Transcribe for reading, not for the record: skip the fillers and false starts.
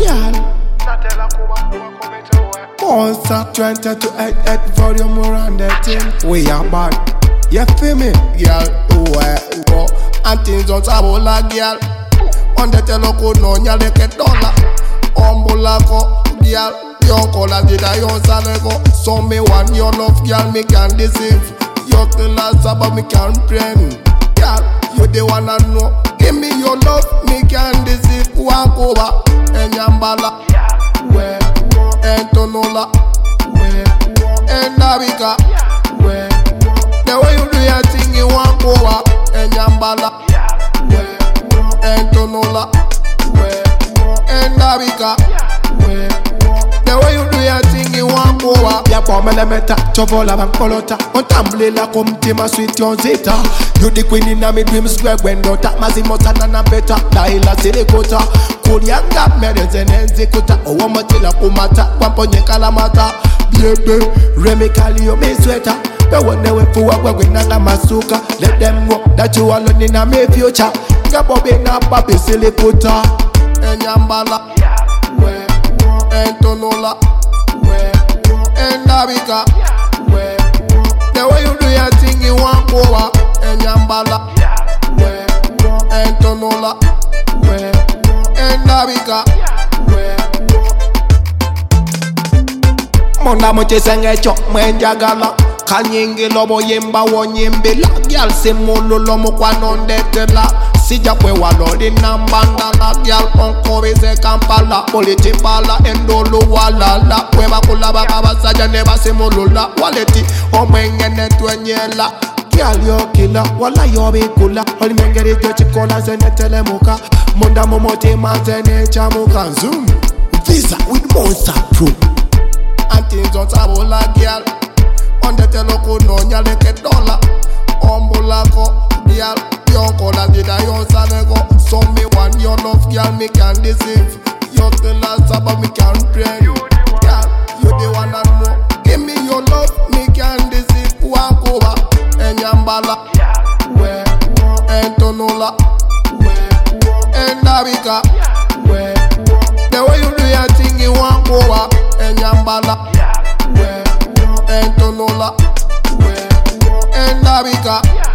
girl. Monster 20 volume around that thing. We are bad. You feel me? Girl, oh, and things don't have all that girl. On the teloko no nyale ke dollar. Ombulako, girl. Yon kola dida yon salego. So me want your love, girl, me can deceive. You tell us about me can friend. Girl, you the one I know. Give me your love, me can deceive. Wankoba, Enyambala, where, Entonola, where, Endabika, where. The way you do your thing, you Wankoba, Enyambala, where, Entonola, where, Endabika, where. The way you do your thing, you Wankoba. Ya kwa melemeta, chovola bankolota. Ontambule la kumtima sweet yon zeta. You the queen in a me dream square when dota. Mazimota na beta, laila silikota. Kulianga medicine enzikuta. Owa matila kumata, wamponye kalamata. Biebe, remikali yo me sweater. The one they went for work with nanga masuka. Let them know that you alone in a me future. Gabobe na papi silikota. Enyambala, where, Entonola, where, Endabika, where. The way you do your thing, you want over. Enyambala, where, Entonola, where, Endabika, where. Monda moche senge chok menjagala. Kanyingi lobo yemba wonyembela. Gyal se molo lomo kwa nondetela. Sija kwe walodi nambandala. Gyal onkobe se kampala. Politi bala endolo walala. Kwe bakula bakaba saja neba se molola. Waleti omenge netwenyela. Gyal yo kila wala yo bikula. Oli mengeri jo chikola zene telemuka. Monda momote mazene chamuka. Zoom Visa with Monster Pro. And things don't have all that girl. On the teloko no nyale ke dollar. Ombulako, girl. Yon kola dida yon salego. So me want your love, girl, me can deceive. You tell us about me can pray. Girl, you the one I know. Give me your love, me can deceive. Wankoba, Enyambala, where, Entonola, where, Endabika, where. The way you do your thing, you Wankoba, Enyambala, where, Entonola, where, Endabika.